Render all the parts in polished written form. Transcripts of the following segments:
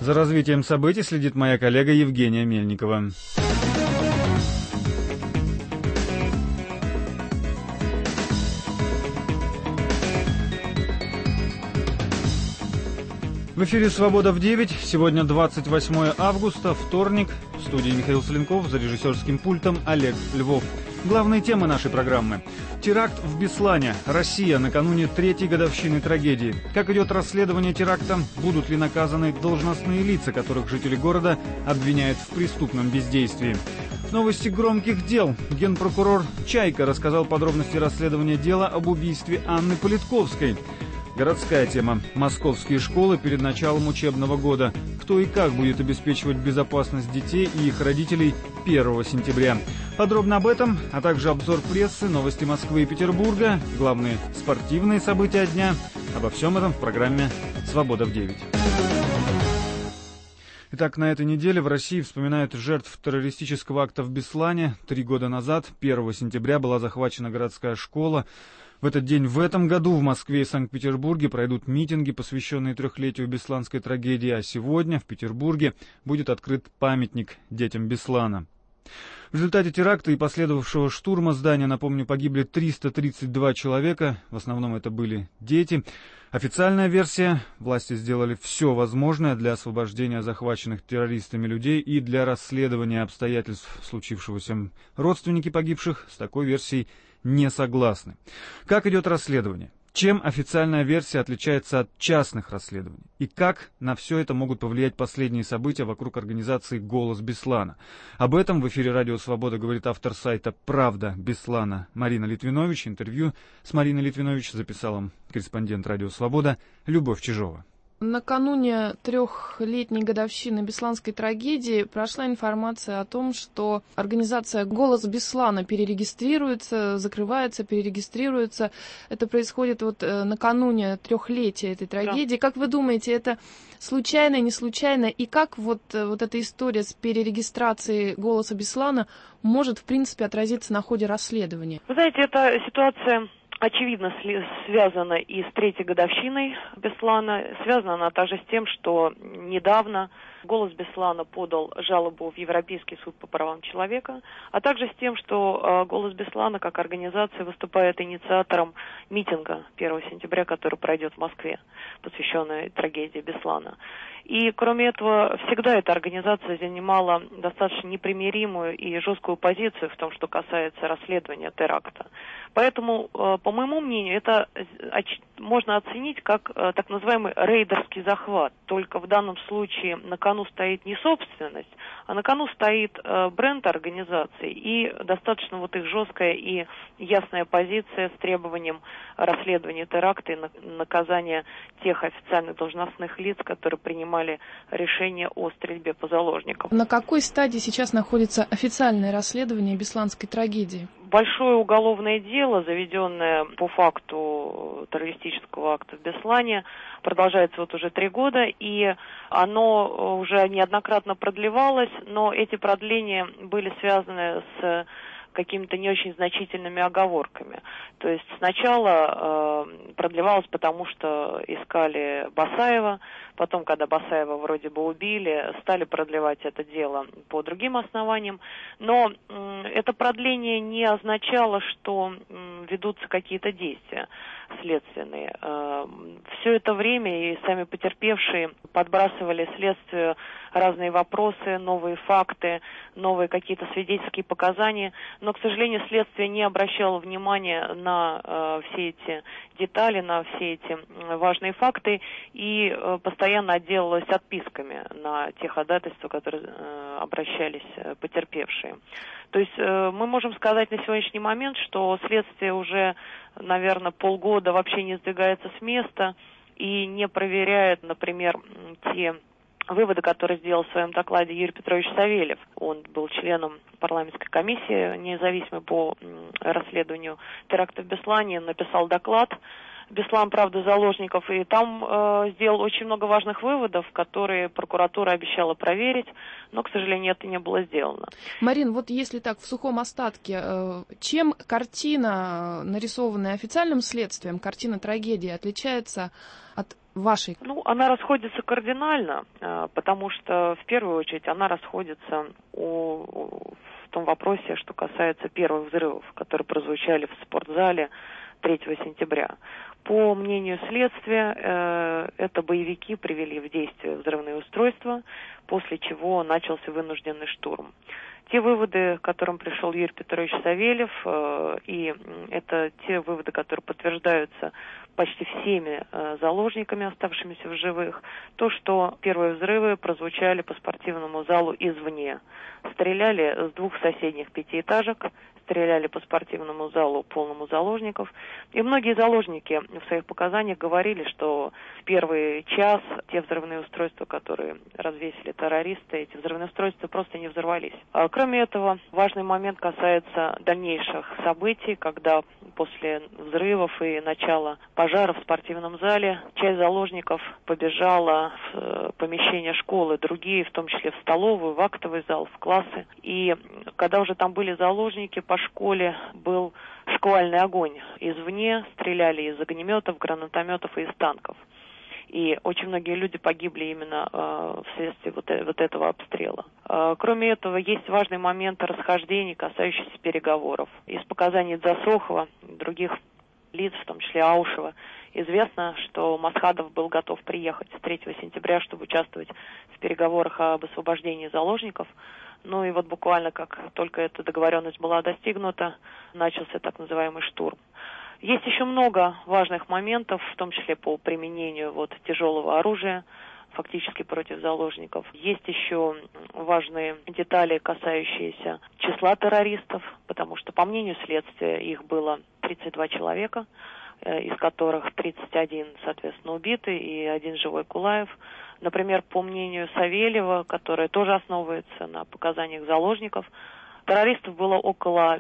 За развитием событий следит моя коллега Евгения Мельникова. В эфире «Свобода в 9». Сегодня 28 августа, вторник. В студии Михаил Соленков, за режиссерским пультом Олег Львов. Главные темы нашей программы. Теракт в Беслане. Россия накануне 3-й годовщины трагедии. Как идет расследование теракта? Будут ли наказаны должностные лица, которых жители города обвиняют в преступном бездействии? Новости громких дел. Генпрокурор Чайка рассказал подробности расследования дела об убийстве Анны Политковской. Городская тема. Московские школы перед началом учебного года. Кто и как будет обеспечивать безопасность детей и их родителей 1 сентября. Подробно об этом, а также обзор прессы, новости Москвы и Петербурга, главные спортивные события дня. Обо всем этом в программе «Свобода в 9». Итак, на этой неделе в России вспоминают жертв террористического акта в Беслане. 3 года назад, 1 сентября, была захвачена городская школа. В этот день в этом году в Москве и Санкт-Петербурге пройдут митинги, посвященные 3-летию бесланской трагедии, а сегодня в Петербурге будет открыт памятник детям Беслана. В результате теракта и последовавшего штурма здания, напомню, погибли 332 человека, в основном это были дети. Официальная версия: власти сделали все возможное для освобождения захваченных террористами людей и для расследования обстоятельств случившегося. Родственники погибших с такой версией не согласны. Как идет расследование? Чем официальная версия отличается от частных расследований? И как на все это могут повлиять последние события вокруг организации «Голос Беслана»? Об этом в эфире «Радио Свобода» говорит автор сайта «Правда Беслана» Марина Литвинович. Интервью с Мариной Литвинович записала корреспондент «Радио Свобода» Любовь Чижова. Накануне 3-летней годовщины бесланской трагедии прошла информация о том, что организация «Голос Беслана» перерегистрируется, закрывается, перерегистрируется. Это происходит накануне 3-летия этой трагедии. Да. Как вы думаете, это случайно, не случайно? И как вот эта история с перерегистрацией «Голоса Беслана» может, в принципе, отразиться на ходе расследования? Вы знаете, эта ситуация очевидно связана и с 3-й годовщиной Беслана. Связана она также с тем, что недавно «Голос Беслана» подал жалобу в Европейский суд по правам человека, а также с тем, что «Голос Беслана» как организация выступает инициатором митинга 1 сентября, который пройдет в Москве, посвященный трагедии Беслана. И, кроме этого, всегда эта организация занимала достаточно непримиримую и жесткую позицию в том, что касается расследования теракта. Поэтому, по моему мнению, это можно оценить как так называемый рейдерский захват. Только в данном случае на кону стоит не собственность, а на кону стоит бренд организации и достаточно их жесткая и ясная позиция с требованием расследования теракта и наказания тех официальных должностных лиц, которые принимали решение о стрельбе по заложникам. На какой стадии сейчас находится официальное расследование бесланской трагедии? Большое уголовное дело, заведенное по факту террористического акта в Беслане, продолжается уже 3 года, и оно уже неоднократно продлевалось, но эти продления были связаны с какими-то не очень значительными оговорками. То есть сначала продлевалось, потому что искали Басаева, потом, когда Басаева вроде бы убили, стали продлевать это дело по другим основаниям. Но это продление не означало, что ведутся какие-то действия следственные. Все это время и сами потерпевшие подбрасывали следствию разные вопросы, новые факты, новые какие-то свидетельские показания. Но, к сожалению, следствие не обращало внимания на все эти детали, на все эти важные факты и постоянно отделалось отписками на те ходатайства, которые обращались потерпевшие. То есть мы можем сказать на сегодняшний момент, что следствие уже, наверное, полгода вообще не сдвигается с места и не проверяет, например, те выводы, которые сделал в своем докладе Юрий Петрович Савельев. Он был членом парламентской комиссии независимой по расследованию теракта в Беслане, написал доклад «Беслан. Правда заложников», и там сделал очень много важных выводов, которые прокуратура обещала проверить, но, к сожалению, это не было сделано. Марин, если так в сухом остатке, чем картина, нарисованная официальным следствием, картина трагедии, отличается от вашей? Она расходится кардинально, потому что, в первую очередь, она расходится в том вопросе, что касается первых взрывов, которые прозвучали в спортзале 3 сентября. По мнению следствия, это боевики привели в действие взрывные устройства, после чего начался вынужденный штурм. Те выводы, к которым пришел Юрий Петрович Савельев, и это те выводы, которые подтверждаются почти всеми заложниками, оставшимися в живых, то, что первые взрывы прозвучали по спортивному залу извне. Стреляли с 2 соседних 5-этажек, стреляли по спортивному залу, полному заложников. И многие заложники в своих показаниях говорили, что в первый час те взрывные устройства, которые развесили террористы, эти взрывные устройства просто не взорвались. Кроме этого, важный момент касается дальнейших событий, когда после взрывов и начала пожара в спортивном зале часть заложников побежала в помещение школы, другие, в том числе в столовую, в актовый зал, в классы. И когда уже там были заложники, по школе был шквальный огонь извне, стреляли из огнеметов, гранатометов и из танков. И очень многие люди погибли именно вследствие вот этого обстрела. Кроме этого, есть важный момент расхождений, касающийся переговоров. Из показаний Засохова и других лиц, в том числе Аушева, известно, что Масхадов был готов приехать 3 сентября, чтобы участвовать в переговорах об освобождении заложников. И вот буквально как только эта договоренность была достигнута, начался так называемый штурм. Есть еще много важных моментов, в том числе по применению тяжелого оружия, фактически против заложников. Есть еще важные детали, касающиеся числа террористов, потому что, по мнению следствия, их было 32 человека, из которых 31, соответственно, убиты и 1 живой Кулаев. Например, по мнению Савельева, которое тоже основывается на показаниях заложников, террористов было около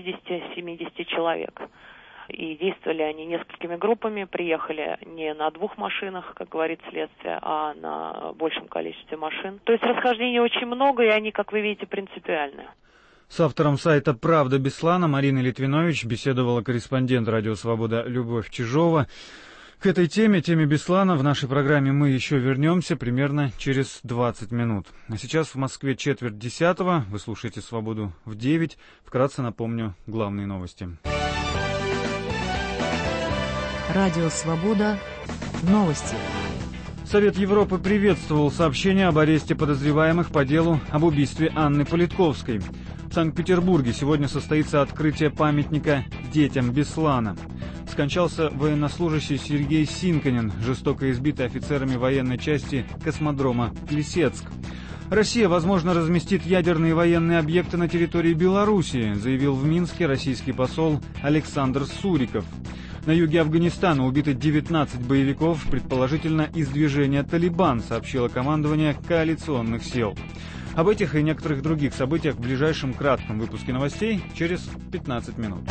60-70 человек. И действовали они несколькими группами, приехали не на 2 машинах, как говорит следствие, а на большем количестве машин. То есть расхождений очень много, и они, как вы видите, принципиальны. С автором сайта «Правда Беслана» Мариной Литвинович беседовала корреспондент «Радио Свобода» Любовь Чижова. К этой теме Беслана, в нашей программе мы еще вернемся примерно через 20 минут. А сейчас в Москве 9:45. Вы слушаете «Свободу в 9». Вкратце напомню главные новости. Радио «Свобода». Новости. Совет Европы приветствовал сообщение об аресте подозреваемых по делу об убийстве Анны Политковской. В Санкт-Петербурге сегодня состоится открытие памятника детям Беслана. Скончался военнослужащий Сергей Синканин, жестоко избитый офицерами военной части космодрома Плесецк. Россия, возможно, разместит ядерные военные объекты на территории Белоруссии, заявил в Минске российский посол Александр Суриков. На юге Афганистана убиты 19 боевиков, предположительно из движения «Талибан», сообщило командование коалиционных сил. Об этих и некоторых других событиях в ближайшем кратком выпуске новостей через 15 минут.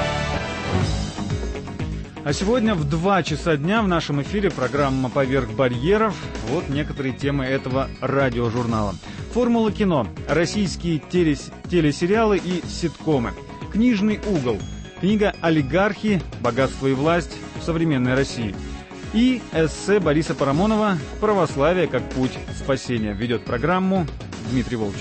А сегодня в 2 часа дня в нашем эфире программа «Поверх барьеров». Вот некоторые темы этого радиожурнала. Формула кино, российские телесериалы и ситкомы, книжный угол, книга «Олигархи. Богатство и власть в современной России» и эссе Бориса Парамонова «Православие как путь спасения». Ведет программу Дмитрий Волчек.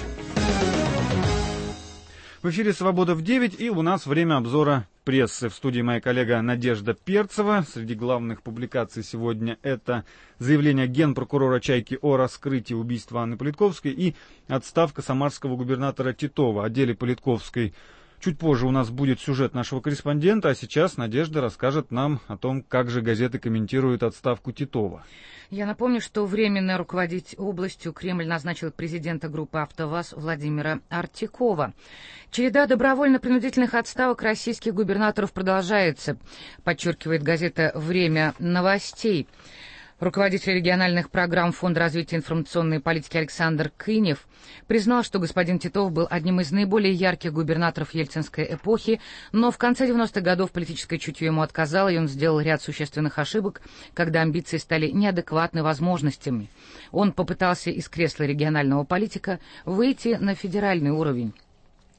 В эфире «Свобода в 9», и у нас время обзора прессы. В студии моя коллега Надежда Перцева. Среди главных публикаций сегодня это заявление генпрокурора «Чайки» о раскрытии убийства Анны Политковской и отставка самарского губернатора Титова. О деле Политковской чуть позже у нас будет сюжет нашего корреспондента, а сейчас Надежда расскажет нам о том, как же газеты комментируют отставку Титова. Я напомню, что временно руководить областью Кремль назначил президента группы «АвтоВАЗ» Владимира Артикова. Череда добровольно-принудительных отставок российских губернаторов продолжается, подчеркивает газета «Время новостей». Руководитель региональных программ Фонда развития информационной политики Александр Кынев признал, что господин Титов был одним из наиболее ярких губернаторов ельцинской эпохи, но в конце 90-х годов политическое чутье ему отказало, и он сделал ряд существенных ошибок, когда амбиции стали неадекватны возможностями. Он попытался из кресла регионального политика выйти на федеральный уровень.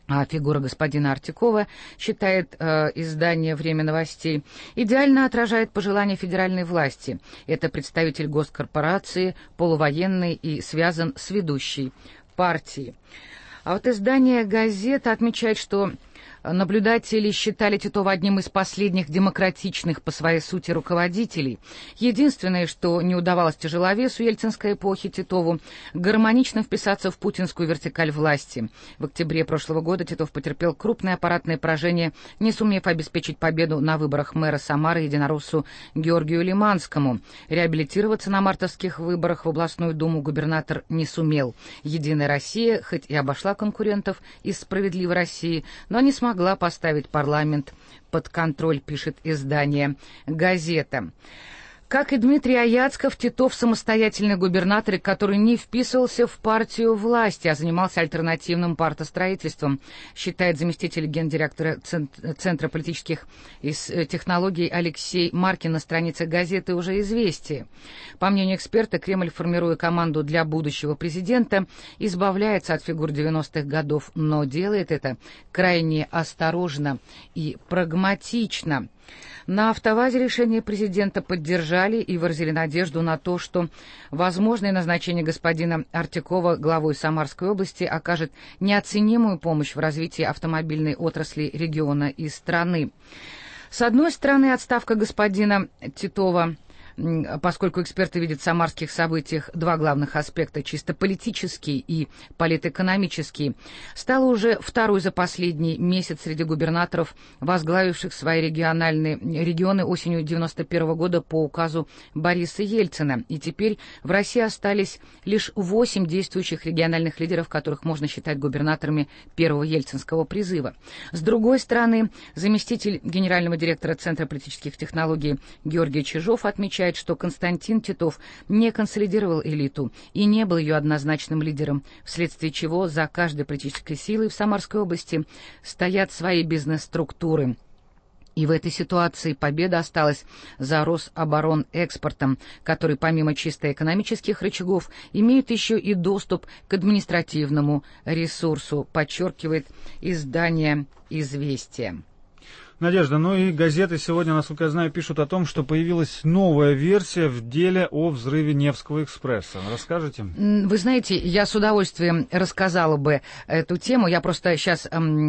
А фигура господина Артикова, считает издание «Время новостей», идеально отражает пожелания федеральной власти. Это представитель госкорпорации, полувоенный и связан с ведущей партией. А вот издание «Газета» отмечает, что наблюдатели считали Титова одним из последних демократичных по своей сути руководителей. Единственное, что не удавалось тяжеловесу ельцинской эпохи Титову, гармонично вписаться в путинскую вертикаль власти. В октябре прошлого года Титов потерпел крупное аппаратное поражение, не сумев обеспечить победу на выборах мэра Самары единороссу Георгию Лиманскому. Реабилитироваться на мартовских выборах в областную думу губернатор не сумел. «Единая Россия» хоть и обошла конкурентов из «Справедливой России», но не смогла поставить парламент под контроль, пишет издание «Газета». Как и Дмитрий Аяцков, Титов — самостоятельный губернатор, который не вписывался в партию власти, а занимался альтернативным партостроительством, считает заместитель гендиректора Центра политических технологий Алексей Маркин на странице газеты «Уже известие». По мнению эксперта, Кремль, формируя команду для будущего президента, избавляется от фигур 90-х годов, но делает это крайне осторожно и прагматично. На «АвтоВАЗе» решение президента поддержали и выразили надежду на то, что возможное назначение господина Артикова главой Самарской области окажет неоценимую помощь в развитии автомобильной отрасли региона и страны. С одной стороны, отставка господина Титова, поскольку эксперты видят в самарских событиях два главных аспекта, чисто политический и политэкономический, стала уже второй за последний месяц среди губернаторов, возглавивших свои регионы осенью 1991 года по указу Бориса Ельцина. И теперь в России остались лишь 8 действующих региональных лидеров, которых можно считать губернаторами первого ельцинского призыва. С другой стороны, заместитель генерального директора Центра политических технологий Георгий Чижов отмечает, что Константин Титов не консолидировал элиту и не был ее однозначным лидером, вследствие чего за каждой политической силой в Самарской области стоят свои бизнес-структуры. И в этой ситуации победа осталась за Рособоронэкспортом, который помимо чисто экономических рычагов имеет еще и доступ к административному ресурсу, подчеркивает издание «Известия». Надежда, ну и газеты сегодня, насколько я знаю, пишут о том, что появилась новая версия в деле о взрыве Невского экспресса. Расскажете? Вы знаете, я с удовольствием рассказала бы эту тему. Я просто сейчас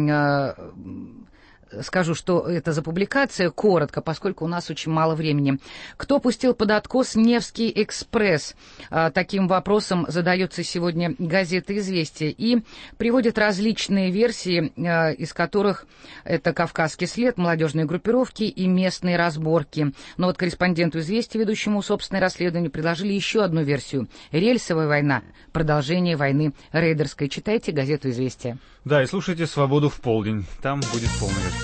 скажу, что это за публикация, коротко, поскольку у нас очень мало времени. Кто пустил под откос Невский экспресс? Таким вопросом задается сегодня газета «Известия» и приводит различные версии, из которых это «Кавказский след», молодежные группировки и местные разборки. Но вот корреспонденту «Известия», ведущему собственное расследование, предложили еще одну версию — рельсовая война, продолжение войны рейдерской. Читайте газету «Известия». Да, и слушайте «Свободу в полдень». Там будет полная версия.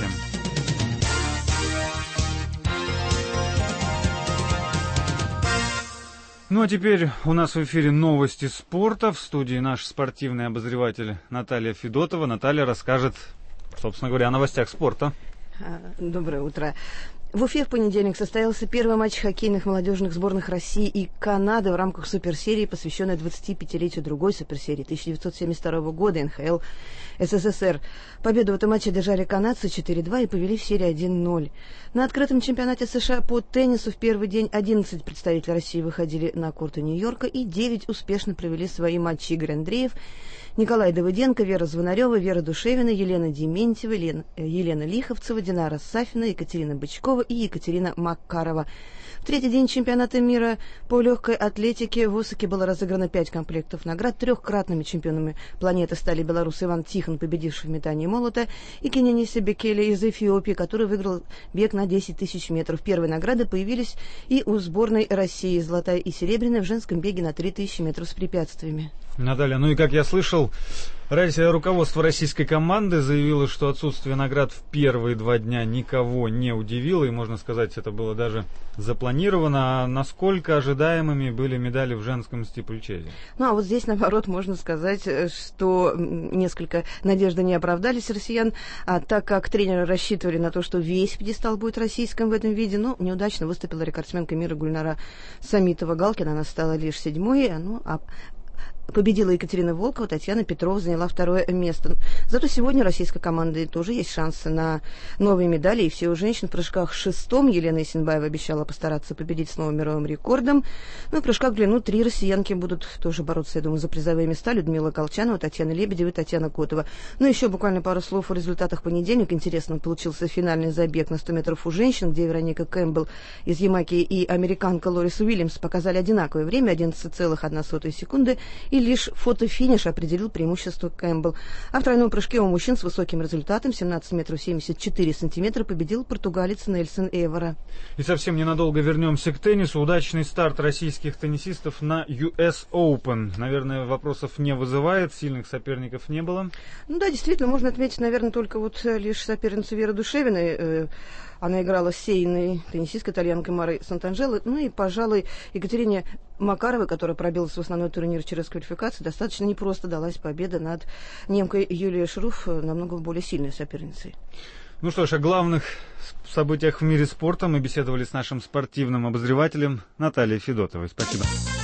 Ну а теперь у нас в эфире новости спорта. В студии наш спортивный обозреватель Наталья Федотова. Наталья расскажет, собственно говоря, о новостях спорта. Доброе утро. В Уфе в понедельник состоялся первый матч хоккейных молодежных сборных России и Канады в рамках суперсерии, посвященной 25-летию другой суперсерии 1972 года НХЛ СССР. Победу в этом матче одержали канадцы 4-2 и повели в серии 1-0. На открытом чемпионате США по теннису в первый день 11 представителей России выходили на корты Нью-Йорка и 9 успешно провели свои матчи. Игорь Андреев, Николай Давыденко, Вера Звонарева, Вера Душевина, Елена Дементьева, Елена Лиховцева, Динара Сафина, Екатерина Бычкова и Екатерина Макарова. В третий день чемпионата мира по легкой атлетике в Осаке было разыграно 5 комплектов наград. Трехкратными чемпионами планеты стали белорус Иван Тихон, победивший в метании молота, и Кенениса Бекеле из Эфиопии, который выиграл бег на 10 тысяч метров. Первые награды появились и у сборной России, золотая и серебряная в женском беге на 3000 метров с препятствиями. Наталья, ну и как я слышал, руководство российской команды заявило, что отсутствие наград в первые 2 дня никого не удивило, и, можно сказать, это было даже запланировано. А насколько ожидаемыми были медали в женском стипльчезе? Ну, а вот здесь, наоборот, можно сказать, что несколько надежды не оправдались россиян, так как тренеры рассчитывали на то, что весь пьедестал будет российским в этом виде, но неудачно выступила рекордсменка мира Гульнара Самитова-Галкина, она стала лишь 7-й, победила Екатерина Волкова, Татьяна Петрова заняла 2-е место. Зато сегодня российской команде тоже есть шансы на новые медали. И все у женщин в прыжках 6-м Елена Исенбаева обещала постараться победить с новым мировым рекордом. Ну и в прыжках в длину 3 россиянки будут тоже бороться, я думаю, за призовые места. Людмила Колчанова, Татьяна Лебедева и Татьяна Котова. Ну еще буквально пару слов о результатах понедельника. Интересно, получился финальный забег на 100 метров у женщин, где Вероника Кэмпбелл из Ямайки и американка Лорис Уильямс показали одинаковое время, 11,1 секунды. И лишь фотофиниш определил преимущество Кэмпбелл. А в тройном прыжке у мужчин с высоким результатом 17 метров 74 сантиметра победил португалец Нельсон Эвора. И совсем ненадолго вернемся к теннису. Удачный старт российских теннисистов на US Open. Наверное, вопросов не вызывает, сильных соперников не было. Ну да, действительно, можно отметить, наверное, только вот лишь соперницу Веры Душевиной. Она играла с сейной теннисисткой итальянкой Марой Сант'Анджело. Ну и, пожалуй, Екатерине Макаровой, которая пробилась в основной турнир через квалификацию, достаточно непросто далась победа над немкой Юлией Шруф, намного более сильной соперницей. Ну что ж, о главных событиях в мире спорта мы беседовали с нашим спортивным обозревателем Натальей Федотовой. Спасибо.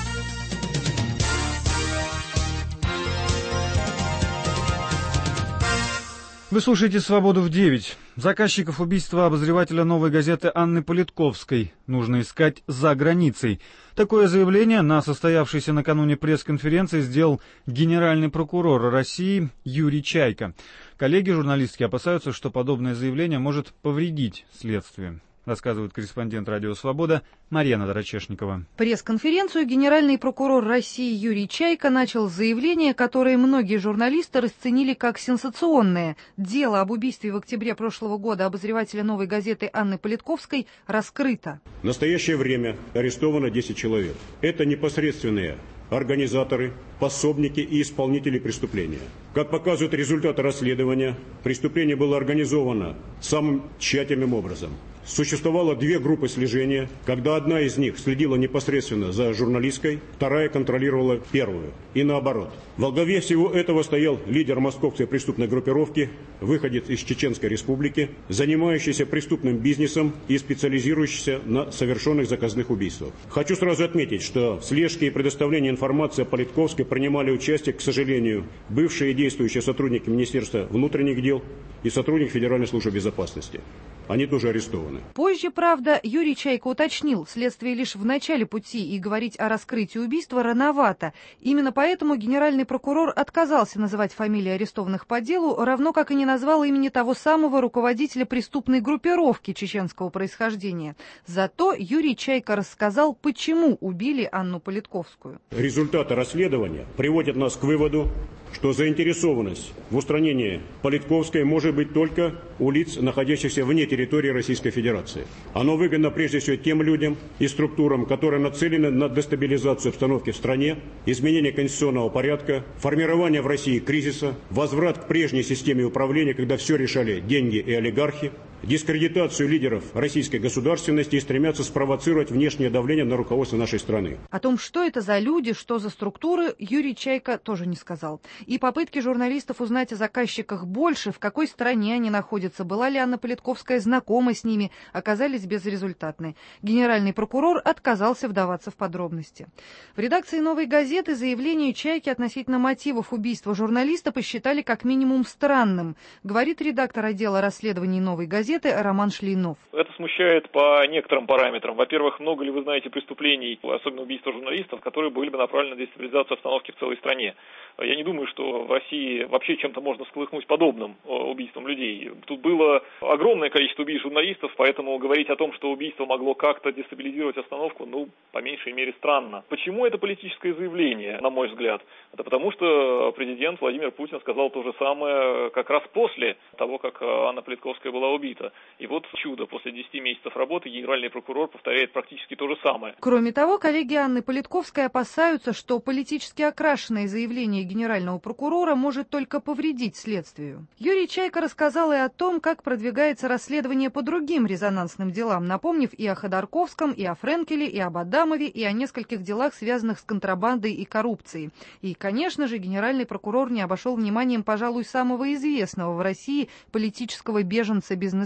Вы слушаете «Свободу в 9». Заказчиков убийства обозревателя «Новой газеты» Анны Политковской нужно искать за границей. Такое заявление на состоявшейся накануне пресс-конференции сделал генеральный прокурор России Юрий Чайка. Коллеги журналистки опасаются, что подобное заявление может повредить следствию. Рассказывает корреспондент «Радио Свобода» Марьяна Дорочешникова. Пресс-конференцию генеральный прокурор России Юрий Чайка начал с заявления, которое многие журналисты расценили как сенсационное. Дело об убийстве в октябре прошлого года обозревателя «Новой газеты» Анны Политковской раскрыто. В настоящее время арестовано 10 человек. Это непосредственные организаторы, пособники и исполнители преступления. Как показывают результаты расследования, преступление было организовано самым тщательным образом. Существовало 2 группы слежения, когда одна из них следила непосредственно за журналисткой, вторая контролировала первую. И наоборот. Во главе всего этого стоял лидер московской преступной группировки, выходец из Чеченской Республики, занимающийся преступным бизнесом и специализирующийся на совершенных заказных убийствах. Хочу сразу отметить, что в слежке и предоставлении информации о Политковской принимали участие, к сожалению, бывшие и действующие сотрудники Министерства внутренних дел и сотрудники Федеральной службы безопасности. Они тоже арестованы. Позже, правда, Юрий Чайка уточнил, следствие лишь в начале пути, и говорить о раскрытии убийства рановато. Именно поэтому генеральный прокурор отказался называть фамилии арестованных по делу, равно как и не назвал имени того самого руководителя преступной группировки чеченского происхождения. Зато Юрий Чайка рассказал, почему убили Анну Политковскую. Результаты расследования приводят нас к выводу, что заинтересованность в устранении Политковской может быть только у лиц, находящихся вне территории Российской Федерации. Оно выгодно прежде всего тем людям и структурам, которые нацелены на дестабилизацию обстановки в стране, изменение конституционного порядка, формирование в России кризиса, возврат к прежней системе управления, когда все решали деньги и олигархи, дискредитацию лидеров российской государственности и стремятся спровоцировать внешнее давление на руководство нашей страны. О том, что это за люди, что за структуры, Юрий Чайка тоже не сказал. И попытки журналистов узнать о заказчиках больше, в какой стране они находятся, была ли Анна Политковская знакома с ними, оказались безрезультатны. Генеральный прокурор отказался вдаваться в подробности. В редакции «Новой газеты» заявление Чайки относительно мотивов убийства журналиста посчитали как минимум странным, говорит редактор отдела расследований «Новой газеты» Роман Шлейнов. Это смущает по некоторым параметрам. Во-первых, много ли вы знаете преступлений, особенно убийства журналистов, которые были бы направлены на дестабилизацию обстановки в целой стране? Я не думаю, что в России вообще чем-то можно всколыхнуть подобным убийством людей. Тут было огромное количество убийств журналистов, поэтому говорить о том, что убийство могло как-то дестабилизировать обстановку, по меньшей мере, странно. Почему это политическое заявление, на мой взгляд? Это потому, что президент Владимир Путин сказал то же самое как раз после того, как Анна Политковская была убита. И вот чудо, после 10 месяцев работы генеральный прокурор повторяет практически то же самое. Кроме того, коллеги Анны Политковской опасаются, что политически окрашенное заявление генерального прокурора может только повредить следствию. Юрий Чайка рассказал и о том, как продвигается расследование по другим резонансным делам, напомнив и о Ходорковском, и о Френкеле, и об Адамове, и о нескольких делах, связанных с контрабандой и коррупцией. И, конечно же, генеральный прокурор не обошел вниманием, пожалуй, самого известного в России политического беженца-бизнесмена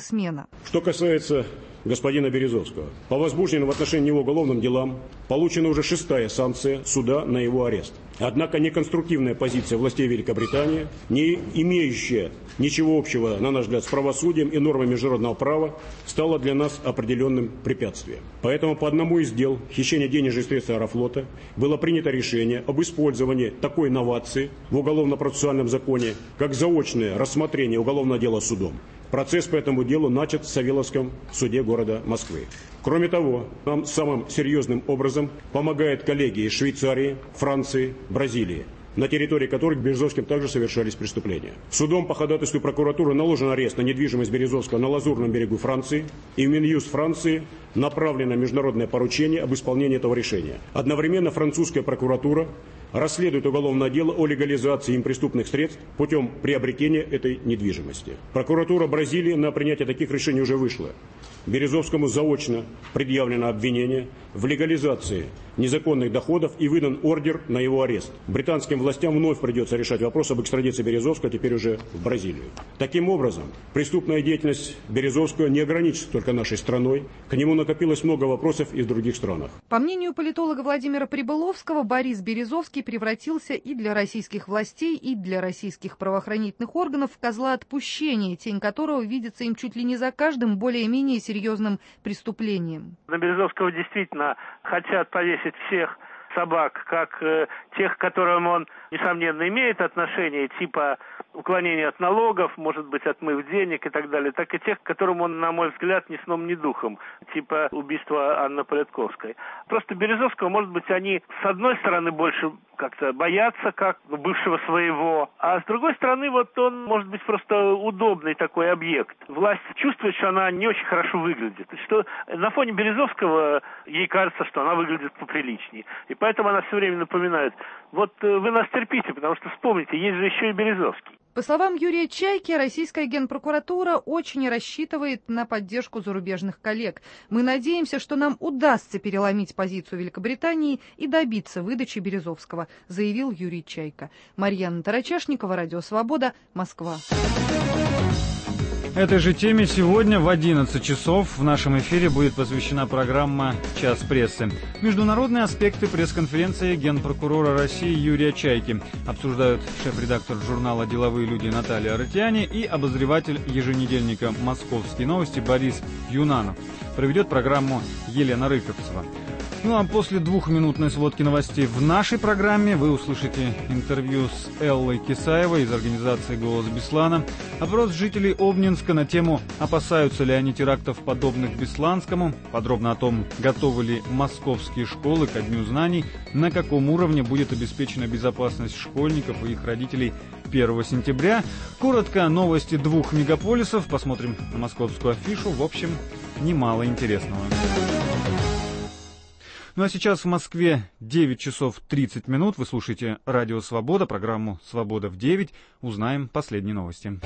конгрессмена. Что касается господина Березовского, по возбужденным в отношении него уголовным делам получена уже 6-я санкция суда на его арест. Однако неконструктивная позиция властей Великобритании, не имеющая ничего общего, на наш взгляд, с правосудием и нормами международного права, стала для нас определенным препятствием. Поэтому по одному из дел хищения денежных средств Аэрофлота было принято решение об использовании такой новации в уголовно-процессуальном законе, как заочное рассмотрение уголовного дела судом. Процесс по этому делу начат в Савеловском суде города Москвы. Кроме того, нам самым серьезным образом помогают коллеги из Швейцарии, Франции, Бразилии, на территории которых Березовским также совершались преступления. Судом по ходатайству прокуратуры наложен арест на недвижимость Березовского на Лазурном берегу Франции, и в Минюст Франции направлено международное поручение об исполнении этого решения. Одновременно французская прокуратура расследует уголовное дело о легализации им преступных средств путем приобретения этой недвижимости. Прокуратура Бразилии на принятие таких решений уже вышла. Березовскому заочно предъявлено обвинение в легализации незаконных доходов и выдан ордер на его арест. Британским властям вновь придется решать вопрос об экстрадиции Березовского, теперь уже в Бразилию. Таким образом, преступная деятельность Березовского не ограничится только нашей страной. К нему накопилось много вопросов и в других странах. По мнению политолога Владимира Прибыловского, Борис Березовский превратился и для российских властей, и для российских правоохранительных органов в козла отпущения, тень которого видится им чуть ли не за каждым более-менее серьезным преступлением. На Березовского действительно хотят повесить всех собак, как тех, к которым он, несомненно, имеет отношение, типа уклонения от налогов, может быть, отмыв денег и так далее, так и тех, к которым он, на мой взгляд, ни сном, ни духом, типа убийства Анны Политковской. Просто Березовского, может быть, они, с одной стороны, больше как-то боятся, как бывшего своего, а с другой стороны, вот он, может быть, просто удобный такой объект. Власть чувствует, что она не очень хорошо выглядит, что на фоне Березовского ей кажется, что она выглядит поприличнее. И поэтому она все время напоминает, вот вы нас терпите, потому что вспомните, есть же еще и Березовский. По словам Юрия Чайки, российская генпрокуратура очень рассчитывает на поддержку зарубежных коллег. Мы надеемся, что нам удастся переломить позицию Великобритании и добиться выдачи Березовского, заявил Юрий Чайка. Марьяна Тарачашникова, Радио Свобода, Москва. Этой же теме сегодня в 11 часов в нашем эфире будет посвящена программа «Час прессы». Международные аспекты пресс-конференции генпрокурора России Юрия Чайки обсуждают шеф-редактор журнала «Деловые люди» Наталья Арутяне и обозреватель еженедельника «Московские новости» Борис Юнанов. Проведет программу Елена Рыковцева. Ну а после двухминутной сводки новостей в нашей программе вы услышите интервью с Эллой Кисаевой из организации «Голос Беслана», опрос жителей Обнинска на тему «Опасаются ли они терактов, подобных Бесланскому?», подробно о том, готовы ли московские школы ко Дню знаний, на каком уровне будет обеспечена безопасность школьников и их родителей 1 сентября. Коротко новости двух мегаполисов, посмотрим на московскую афишу, в общем, немало интересного. Ну а сейчас в Москве 9 часов 30 минут. Вы слушаете Радио Свобода, программу «Свобода в 9». Узнаем последние новости.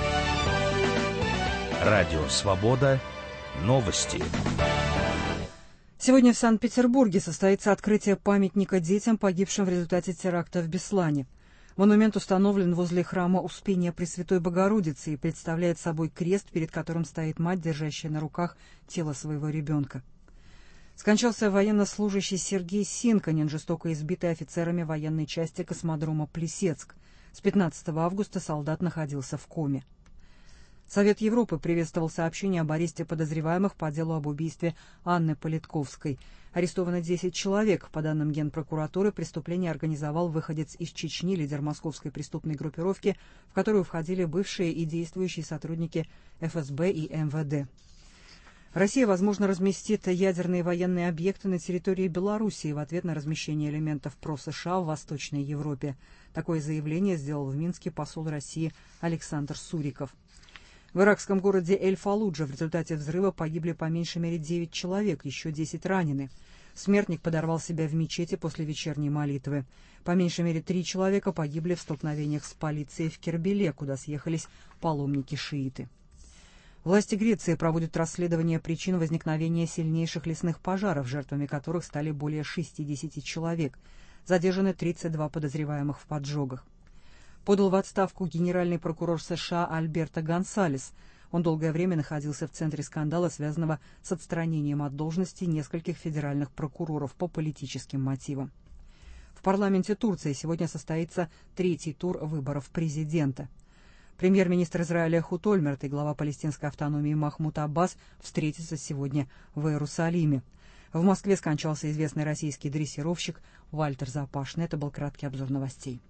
Радио Свобода. Новости. Сегодня в Санкт-Петербурге состоится открытие памятника детям, погибшим в результате теракта в Беслане. Монумент установлен возле храма Успения Пресвятой Богородицы и представляет собой крест, перед которым стоит мать, держащая на руках тело своего ребенка. Скончался военнослужащий Сергей Синканин, жестоко избитый офицерами военной части космодрома Плесецк. С 15 августа солдат находился в коме. Совет Европы приветствовал сообщение об аресте подозреваемых по делу об убийстве Анны Политковской. Арестовано 10 человек. По данным Генпрокуратуры, преступление организовал выходец из Чечни, лидер московской преступной группировки, в которую входили бывшие и действующие сотрудники ФСБ и МВД. Россия, возможно, разместит ядерные военные объекты на территории Белоруссии в ответ на размещение элементов ПРО-США в Восточной Европе. Такое заявление сделал в Минске посол России Александр Суриков. В иракском городе Эль-Фаллуджа в результате взрыва погибли по меньшей мере 9 человек, еще 10 ранены. Смертник подорвал себя в мечети после вечерней молитвы. По меньшей мере 3 человека погибли в столкновениях с полицией в Кербеле, куда съехались паломники-шииты. Власти Греции проводят расследование причин возникновения сильнейших лесных пожаров, жертвами которых стали более 60 человек. Задержаны 32 подозреваемых в поджогах. Подал в отставку генеральный прокурор США Альберто Гонсалес. Он долгое время находился в центре скандала, связанного с отстранением от должности нескольких федеральных прокуроров по политическим мотивам. В парламенте Турции сегодня состоится третий тур выборов президента. Премьер-министр Израиля Эхуд Ольмерт и глава палестинской автономии Махмуд Аббас встретятся сегодня в Иерусалиме. В Москве скончался известный российский дрессировщик Вальтер Запашный. Это был краткий обзор новостей.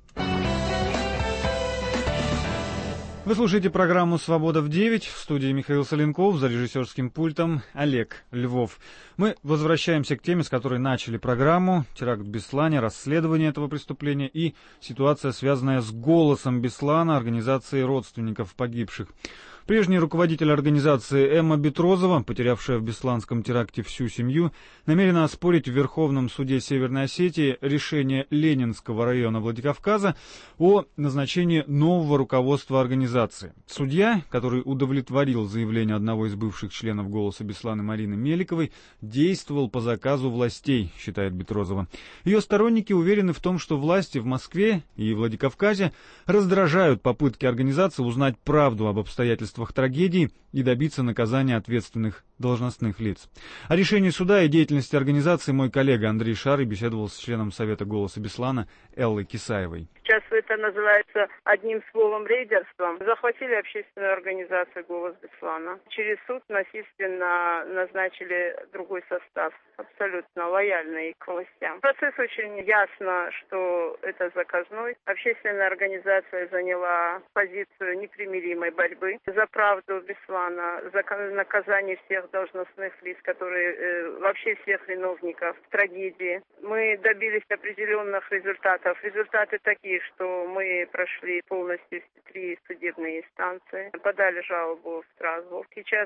Вы слушаете программу «Свобода в 9». В студии Михаил Соленков, за режиссерским пультом Олег Львов. Мы возвращаемся к теме, с которой начали программу. Теракт в Беслане, расследование этого преступления и ситуация, связанная с «Голосом Беслана», организацией родственников погибших. Прежний руководитель организации Эмма Бетрозова, потерявшая в бесланском теракте всю семью, намерена оспорить в Верховном суде Северной Осетии решение Ленинского района Владикавказа о назначении нового руководства организации. Судья, который удовлетворил заявление одного из бывших членов «Голоса Беслана» Марины Меликовой, действовал по заказу властей, считает Бетрозова. Ее сторонники уверены в том, что власти в Москве и Владикавказе раздражают попытки организации узнать правду об обстоятельствах трагедии и добиться наказания ответственных должностных лиц. О решении суда и деятельности организации мой коллега Андрей Шарый беседовал с членом Совета «Голоса Беслана» Эллой Кисаевой. Сейчас это называется одним словом рейдерством. Захватили общественную организацию «Голос Беслана». Через суд насильственно назначили другой состав, абсолютно лояльный к властям. Процесс очень ясно, что это заказной. Общественная организация заняла позицию непримиримой борьбы за правду Беслана, за наказание всех должностных лиц, которые вообще всех виновников в трагедии. Мы добились определенных результатов. Результаты такие, что мы прошли полностью 3 судебные инстанции, подали жалобу в Страсбург. Сейчас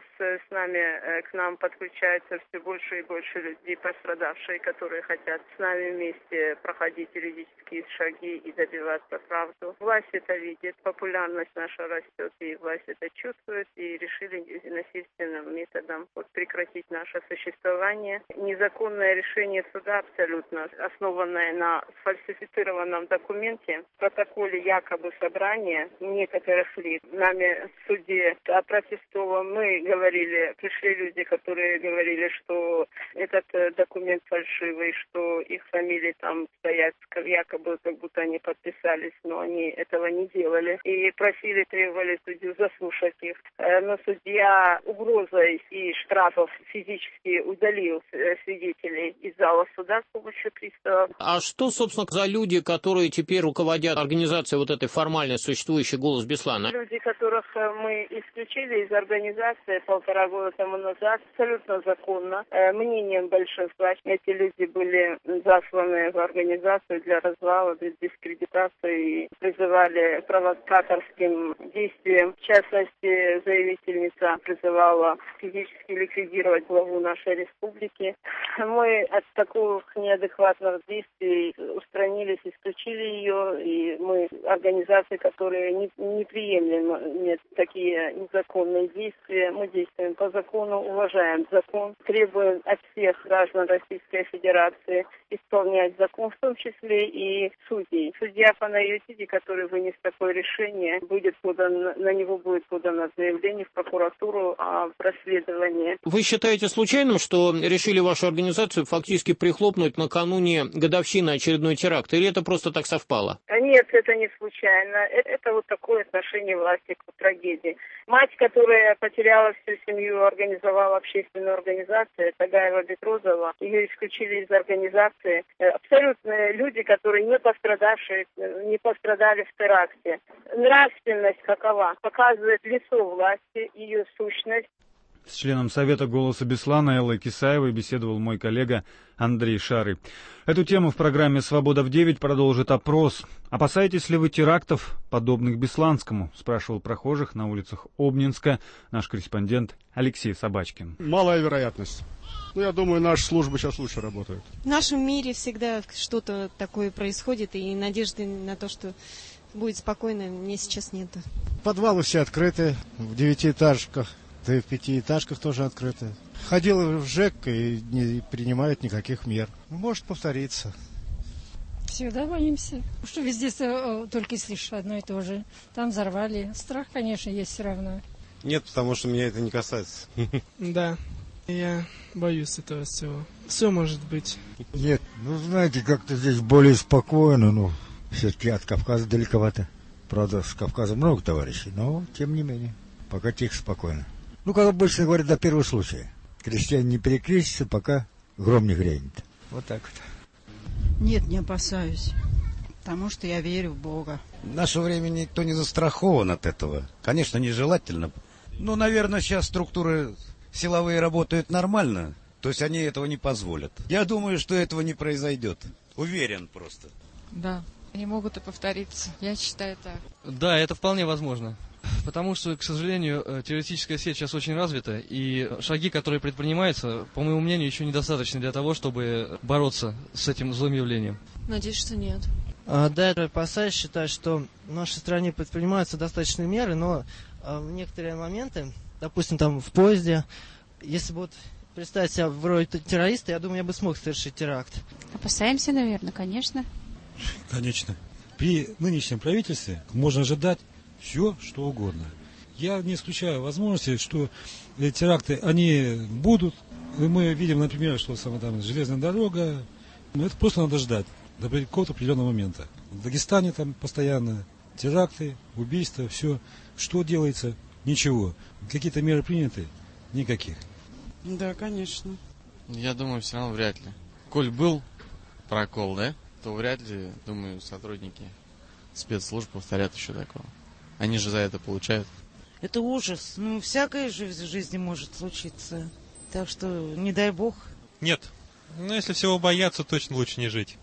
к нам подключаются все больше и больше людей, пострадавшие, которые хотят с нами вместе проходить юридические шаги и добиваться правды. Власть это видит, популярность наша растет, и власть это чувствует, и решили насильственным методом прекратить наше существование. Незаконное решение суда абсолютно, основанное на сфальсифицированном документе, в протоколе якобы собрания некоторых лиц. Нами в суде опротестовано. Мы говорили, пришли люди, которые говорили, что этот документ фальшивый, что их фамилии там стоят якобы, как будто они подписались, но они этого не делали. И просили, требовали судью заслушать их. Но судья угрозой и штрафов физически удалил свидетелей из зала суда с помощью приставов. А что, собственно, за люди, которые теперь руководят организацией вот этой формально существующей «Голос Беслана»? Люди, которых мы исключили из организации 1,5 года тому назад, абсолютно законно, мнением большинства. Эти люди были засланы в организацию для развала, для дискредитации и призывали к провокаторским действиям. В частности, заявительница призывала физически ликвидировать главу нашей республики. Мы от таких неадекватных действий устранились, исключили ее, и мы организации, которые не приемлем такие незаконные действия. Мы действуем по закону, уважаем закон, требуем от всех граждан Российской Федерации исполнять закон, в том числе и судей. Судья Панайотиди, который вынес такое решение, на него будет подано заявление в прокуратуру о расследовании. Вы считаете случайным, что решили вашу организацию фактически прихлопнуть накануне годовщины очередной теракт? Или это просто так совпало? Нет, это не случайно. Это вот такое отношение власти к трагедии. Мать, которая потеряла всю семью, организовала общественную организацию, Тагаева Бетрозова, ее исключили из организации. Абсолютно люди, которые не пострадали в теракте. Нравственность какова? Показывает лицо власти, ее сущность. С членом Совета «Голоса Беслана» Эллой Кисаевой беседовал мой коллега Андрей Шарый. Эту тему в программе «Свобода в 9» продолжит опрос. «Опасаетесь ли вы терактов, подобных Бесланскому?» — спрашивал прохожих на улицах Обнинска наш корреспондент Алексей Собачкин. Малая вероятность. Я думаю, наши службы сейчас лучше работают. В нашем мире всегда что-то такое происходит, и надежды на то, что будет спокойно, мне сейчас нет. Подвалы все открыты, в 9-этажках. Да и в 5-этажках тоже открыто. Ходил в ЖЭК и не принимают никаких мер. Может повториться. Всегда боимся. Что везде только слышишь одно и то же. Там взорвали. Страх, конечно, есть все равно. Нет, потому что меня это не касается. Да, я боюсь этого всего. Все может быть. Нет, знаете, как-то здесь более спокойно, все-таки от Кавказа далековато. Правда, с Кавказа много товарищей, но тем не менее, пока тихо, спокойно. Как обычно говорят, до первого случая. Крестьяне не перекрестятся, пока гром не грянет. Вот так вот. Нет, не опасаюсь, потому что я верю в Бога. В наше время никто не застрахован от этого. Конечно, нежелательно. Наверное, сейчас структуры силовые работают нормально, то есть они этого не позволят. Я думаю, что этого не произойдет. Уверен просто. Да, они могут и повториться. Я считаю так. Да, это вполне возможно. Потому что, к сожалению, террористическая сеть сейчас очень развита, и шаги, которые предпринимаются, по моему мнению, еще недостаточны для того, чтобы бороться с этим злым явлением. Надеюсь, что нет. Да, я опасаюсь, считаю, что в нашей стране предпринимаются достаточные меры, но в некоторые моменты, допустим, там в поезде, если бы представить себя в роли террориста, я думаю, я бы смог совершить теракт. Опасаемся, наверное, конечно. Конечно. При нынешнем правительстве можно ожидать все, что угодно. Я не исключаю возможности, что теракты, они будут. Мы видим, например, что железная дорога. Это просто надо ждать до какого-то определенного момента. В Дагестане там постоянно теракты, убийства, все. Что делается? Ничего. Какие-то меры приняты? Никаких. Да, конечно. Я думаю, все равно вряд ли. Коль был прокол, да, то вряд ли, думаю, сотрудники спецслужб повторят еще такого. Они же за это получают. Это ужас. Всякое же в жизни может случиться. Так что, не дай бог. Нет. Если всего бояться, точно лучше не жить.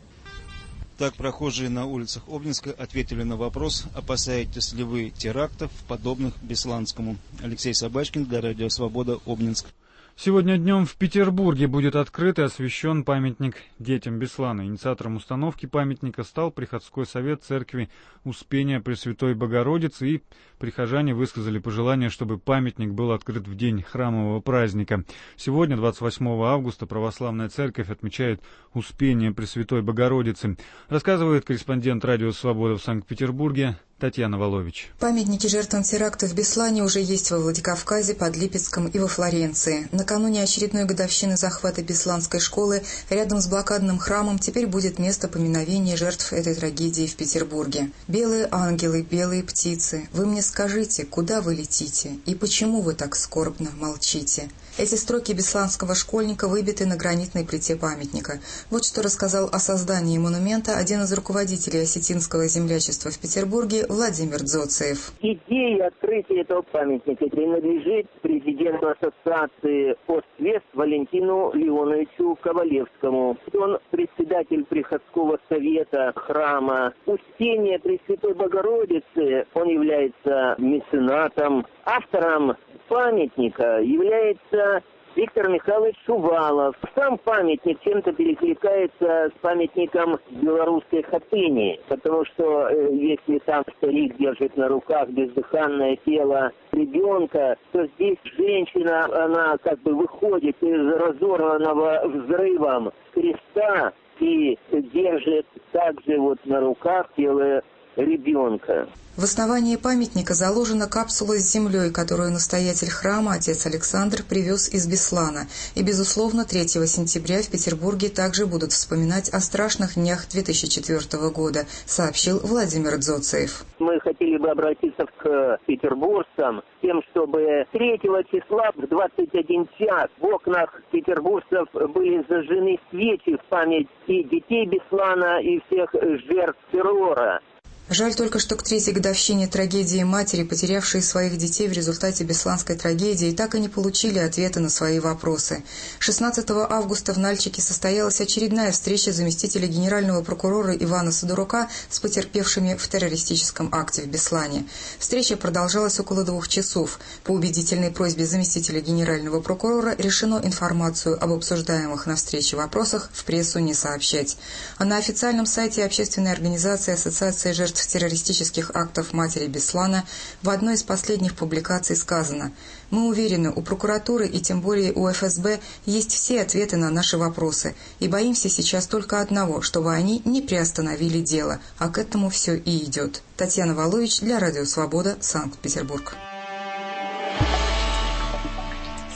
Так прохожие на улицах Обнинска ответили на вопрос, опасаетесь ли вы терактов, подобных Бесланскому. Алексей Собачкин для Радио Свобода, Обнинск. Сегодня днем в Петербурге будет открыт и освящен памятник детям Беслана. Инициатором установки памятника стал приходской совет церкви Успения Пресвятой Богородицы, и прихожане высказали пожелание, чтобы памятник был открыт в день храмового праздника. Сегодня, 28 августа, православная церковь отмечает Успение Пресвятой Богородицы. Рассказывает корреспондент Радио Свобода в Санкт-Петербурге Татьяна Волович. Памятники жертвам теракта в Беслане уже есть во Владикавказе, под Липецком и во Флоренции. Накануне очередной годовщины захвата Бесланской школы рядом с блокадным храмом теперь будет место поминовения жертв этой трагедии в Петербурге. «Белые ангелы, белые птицы, вы мне скажите, куда вы летите и почему вы так скорбно молчите?» Эти строки бесланского школьника выбиты на гранитной плите памятника. Вот что рассказал о создании монумента один из руководителей осетинского землячества в Петербурге Владимир Дзоцеев. Идея открытия этого памятника принадлежит президенту ассоциации «Ост-Вест» Валентину Леоновичу Ковалевскому. Он председатель приходского совета храма Успения Пресвятой Богородицы. Он является меценатом, автором памятника является Виктор Михайлович Шувалов. Сам памятник чем-то перекликается с памятником белорусской хатыни, потому что если там старик держит на руках бездыханное тело ребенка, то здесь женщина, она как бы выходит из разорванного взрывом креста и держит также на руках тело ребенка. В основании памятника заложена капсула с землей, которую настоятель храма, отец Александр, привез из Беслана. И, безусловно, 3 сентября в Петербурге также будут вспоминать о страшных днях 2004 года, сообщил Владимир Дзоцеев. Мы хотели бы обратиться к петербуржцам с тем, чтобы 3 числа в 21 час в окнах петербуржцев были зажжены свечи в память и детей Беслана, и всех жертв террора. Жаль только, что к 3-й годовщине трагедии матери, потерявшие своих детей в результате бесланской трагедии, так и не получили ответа на свои вопросы. 16 августа в Нальчике состоялась очередная встреча заместителя генерального прокурора Ивана Сидорука с потерпевшими в террористическом акте в Беслане. Встреча продолжалась около 2 часов. По убедительной просьбе заместителя генерального прокурора решено информацию об обсуждаемых на встрече вопросах в прессу не сообщать. А на официальном сайте общественной организации Ассоциации жертв террористических актов матери Беслана в одной из последних публикаций сказано: «Мы уверены, у прокуратуры и тем более у ФСБ есть все ответы на наши вопросы, и боимся сейчас только одного, чтобы они не приостановили дело, а к этому все и идет». Татьяна Волович для Радио Свобода, Санкт-Петербург.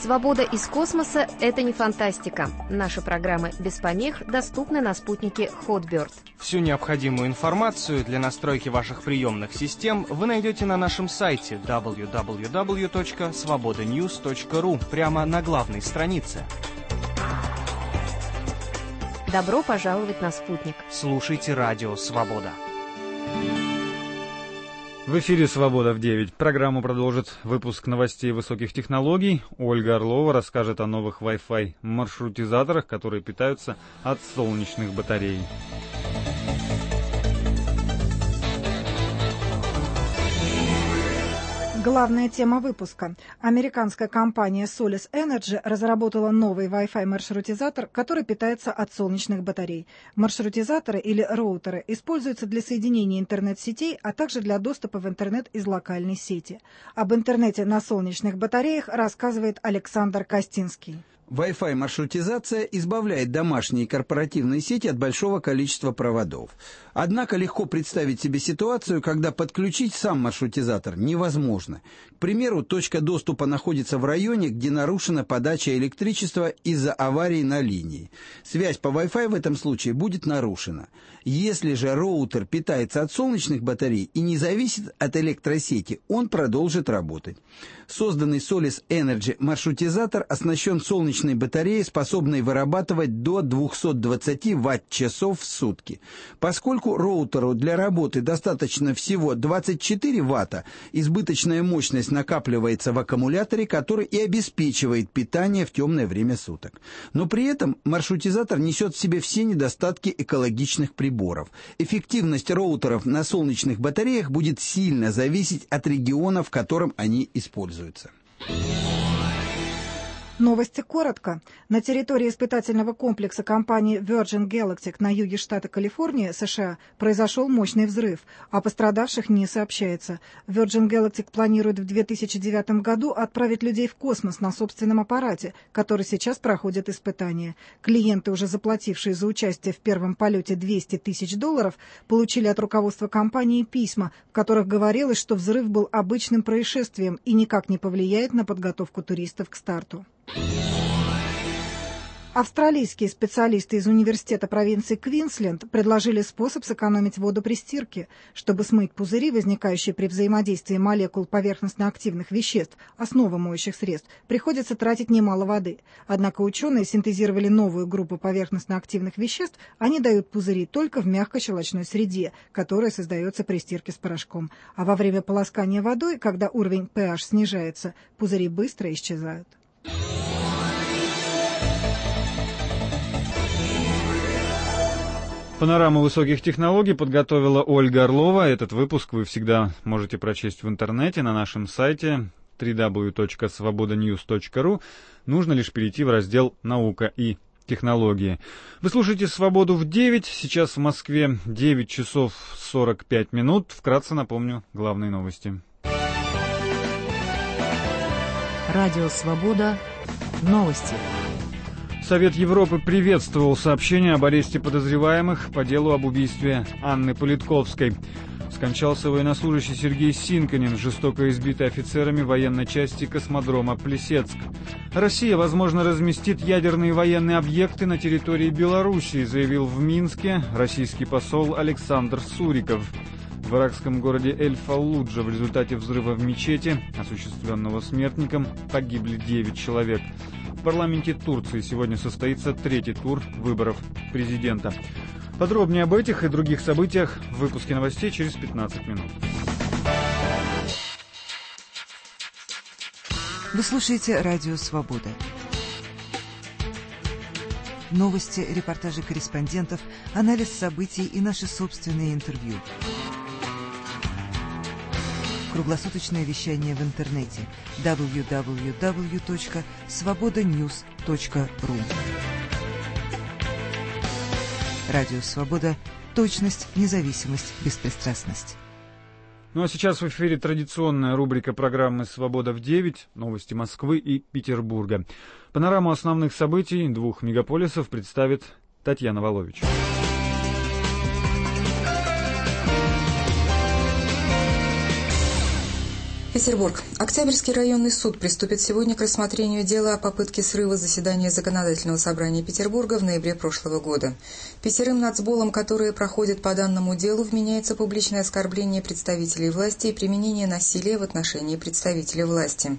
Свобода из космоса – это не фантастика. Наши программы без помех доступны на спутнике Hotbird. Всю необходимую информацию для настройки ваших приемных систем вы найдете на нашем сайте www.svobodanews.ru прямо на главной странице. Добро пожаловать на спутник. Слушайте радио «Свобода». В эфире «Свобода в 9». Программу продолжит выпуск новостей высоких технологий. Ольга Орлова расскажет о новых Wi-Fi маршрутизаторах, которые питаются от солнечных батарей. Главная тема выпуска. Американская компания Solis Energy разработала новый Wi-Fi маршрутизатор, который питается от солнечных батарей. Маршрутизаторы или роутеры используются для соединения интернет-сетей, а также для доступа в интернет из локальной сети. Об интернете на солнечных батареях рассказывает Александр Костинский. Wi-Fi маршрутизация избавляет домашние и корпоративные сети от большого количества проводов. Однако легко представить себе ситуацию, когда подключить сам маршрутизатор невозможно. К примеру, точка доступа находится в районе, где нарушена подача электричества из-за аварии на линии. Связь по Wi-Fi в этом случае будет нарушена. Если же роутер питается от солнечных батарей и не зависит от электросети, он продолжит работать. Созданный Solis Energy маршрутизатор оснащен солнечной батареей, способной вырабатывать до 220 ватт-часов в сутки. Поскольку роутеру для работы достаточно всего 24 ватта, избыточная мощность накапливается в аккумуляторе, который и обеспечивает питание в темное время суток. Но при этом маршрутизатор несет в себе все недостатки экологичных приборов. Эффективность роутеров на солнечных батареях будет сильно зависеть от региона, в котором они используются. Новости коротко. На территории испытательного комплекса компании Virgin Galactic на юге штата Калифорния, США, произошел мощный взрыв. О пострадавших не сообщается. Virgin Galactic планирует в 2009 году отправить людей в космос на собственном аппарате, который сейчас проходит испытания. Клиенты, уже заплатившие за участие в первом полете $200 тысяч, получили от руководства компании письма, в которых говорилось, что взрыв был обычным происшествием и никак не повлияет на подготовку туристов к старту. Австралийские специалисты из университета провинции Квинсленд предложили способ сэкономить воду при стирке. Чтобы смыть пузыри, возникающие при взаимодействии молекул поверхностно-активных веществ, основы моющих средств, приходится тратить немало воды. Однако ученые синтезировали новую группу поверхностно-активных веществ, они дают пузыри только в мягкой щелочной среде, которая создается при стирке с порошком. А во время полоскания водой, когда уровень pH снижается, пузыри быстро исчезают. Панораму высоких технологий подготовила Ольга Орлова. Этот выпуск вы всегда можете прочесть в интернете на нашем сайте www.svobodanews.ru. Нужно лишь перейти в раздел «Наука и технологии». Вы слушаете «Свободу в 9». Сейчас в Москве 9 часов 45 минут. Вкратце напомню главные новости. Радио «Свобода». Новости. Совет Европы приветствовал сообщение об аресте подозреваемых по делу об убийстве Анны Политковской. Скончался военнослужащий Сергей Синканин, жестоко избитый офицерами военной части космодрома Плесецк. Россия, возможно, разместит ядерные военные объекты на территории Белоруссии, заявил в Минске российский посол Александр Суриков. В иракском городе Эль-Фаллуджа в результате взрыва в мечети, осуществленного смертником, погибли 9 человек. В парламенте Турции сегодня состоится 3-й тур выборов президента. Подробнее об этих и других событиях в выпуске новостей через 15 минут. Вы слушаете Радио «Свобода». Новости, репортажи корреспондентов, анализ событий и наши собственные интервью. Круглосуточное вещание в интернете www.svobodanews.ru. Радио «Свобода». Точность, независимость, беспристрастность. Ну а сейчас в эфире традиционная рубрика программы «Свобода в 9». Новости Москвы и Петербурга. Панораму основных событий двух мегаполисов представит Татьяна Волович. В Петербург. Октябрьский районный суд приступит сегодня к рассмотрению дела о попытке срыва заседания Законодательного собрания Петербурга в ноябре прошлого года. 5 нацболам, которые проходят по данному делу, вменяется публичное оскорбление представителей власти и применение насилия в отношении представителей власти.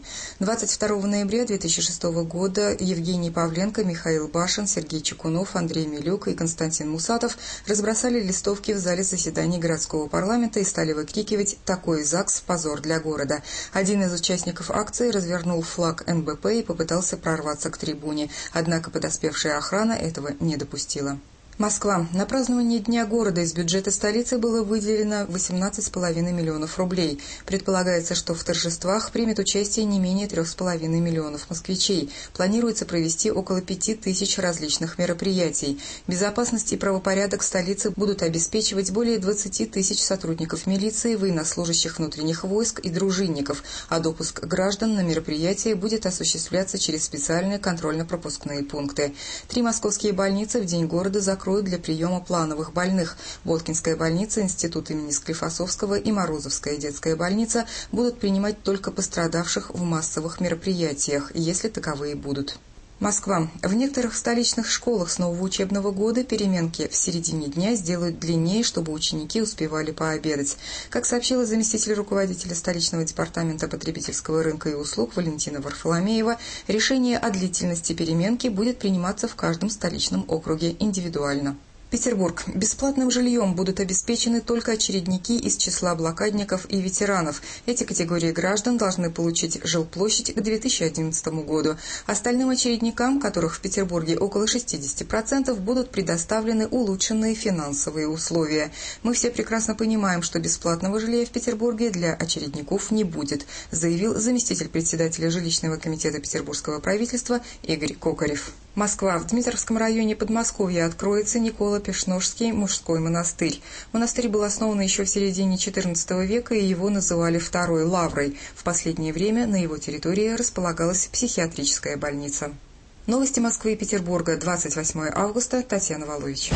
22 ноября 2006 года Евгений Павленко, Михаил Башин, Сергей Чекунов, Андрей Милюк и Константин Мусатов разбросали листовки в зале заседаний городского парламента и стали выкрикивать «Такой ЗАГС – позор для города». Один из участников акции развернул флаг НБП и попытался прорваться к трибуне, однако подоспевшая охрана этого не допустила. Москва. На празднование Дня города из бюджета столицы было выделено 18,5 миллионов рублей. Предполагается, что в торжествах примет участие не менее 3,5 миллионов москвичей. Планируется провести около 5000 различных мероприятий. Безопасность и правопорядок столицы будут обеспечивать более 20 тысяч сотрудников милиции, военнослужащих внутренних войск и дружинников, а допуск граждан на мероприятие будет осуществляться через специальные контрольно-пропускные пункты. 3 московские больницы в День города закроют для приема плановых больных. Боткинская больница, Институт имени Склифосовского и Морозовская детская больница будут принимать только пострадавших в массовых мероприятиях, если таковые будут. Москва. В некоторых столичных школах с нового учебного года переменки в середине дня сделают длиннее, чтобы ученики успевали пообедать. Как сообщила заместитель руководителя столичного департамента потребительского рынка и услуг Валентина Варфоломеева, решение о длительности переменки будет приниматься в каждом столичном округе индивидуально. Петербург. Бесплатным жильем будут обеспечены только очередники из числа блокадников и ветеранов. Эти категории граждан должны получить жилплощадь к 2011 году. Остальным очередникам, которых в Петербурге около 60%, будут предоставлены улучшенные финансовые условия. Мы все прекрасно понимаем, что бесплатного жилья в Петербурге для очередников не будет, заявил заместитель председателя жилищного комитета Петербургского правительства Игорь Кокарев. Москва. В Дмитровском районе Подмосковья откроется Николо-Пешножский мужской монастырь. Монастырь был основан еще в середине XIV века, и его называли Второй Лаврой. В последнее время на его территории располагалась психиатрическая больница. Новости Москвы и Петербурга. 28 августа. Татьяна Волович.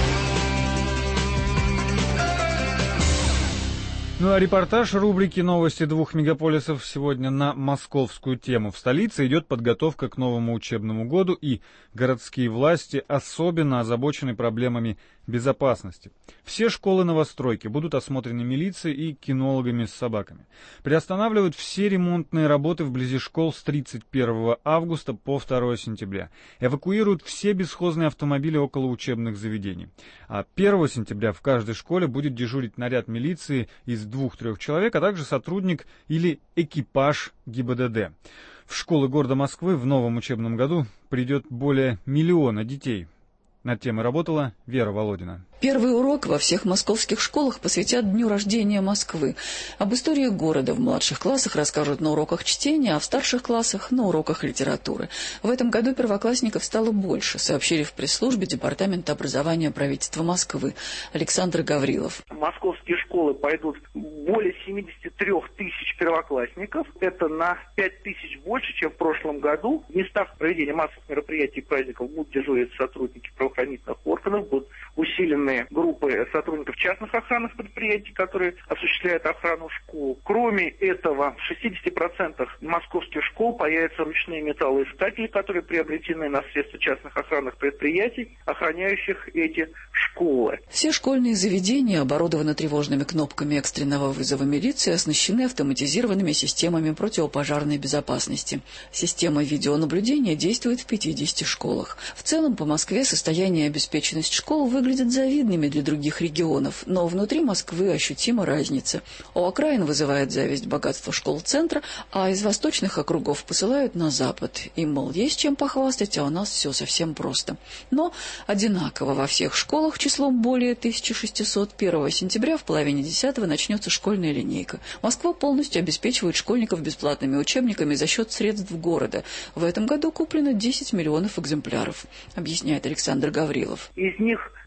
Ну а репортаж рубрики «Новости двух мегаполисов» сегодня на московскую тему. В столице идет подготовка к новому учебному году, и городские власти особенно озабочены проблемами безопасности. Все школы-новостройки будут осмотрены милицией и кинологами с собаками. Приостанавливают все ремонтные работы вблизи школ с 31 августа по 2 сентября. Эвакуируют все бесхозные автомобили около учебных заведений. А 1 сентября в каждой школе будет дежурить наряд милиции из 2-3 человек, а также сотрудник или экипаж ГИБДД. В школы города Москвы в новом учебном году придет более 1 миллиона детей. Над темой работала Вера Володина. Первый урок во всех московских школах посвятят Дню рождения Москвы. Об истории города в младших классах расскажут на уроках чтения, а в старших классах на уроках литературы. В этом году первоклассников стало больше, сообщили в пресс-службе Департамента образования правительства Москвы. Александр Гаврилов. В московские школы пойдут более 73 тысяч первоклассников. Это на 5 тысяч больше, чем в прошлом году. В местах проведения массовых мероприятий и праздников будут дежурить сотрудники правоохранительных органов, будут усилены группы сотрудников частных охранных предприятий, которые осуществляют охрану школ. Кроме этого, в 60% московских школ появятся ручные металлоискатели, которые приобретены на средства частных охранных предприятий, охраняющих эти школы. Все школьные заведения оборудованы тревожными кнопками экстренного вызова милиции, оснащены автоматизированными системами противопожарной безопасности. Система видеонаблюдения действует в 50 школах. В целом по Москве состояние и обеспеченность школ выглядят завидными для других регионов, но внутри Москвы ощутима разница. У окраин вызывает зависть богатство школ центра, а из восточных округов посылают на запад. Им, мол, есть чем похвастать, а у нас все совсем просто. Но одинаково во всех школах числом более 1600 1 сентября в половине 10-го начнется школьная линейка. Москва полностью обеспечивает школьников бесплатными учебниками за счет средств города. В этом году куплено 10 миллионов экземпляров, объясняет Александр Гаврилов. Из них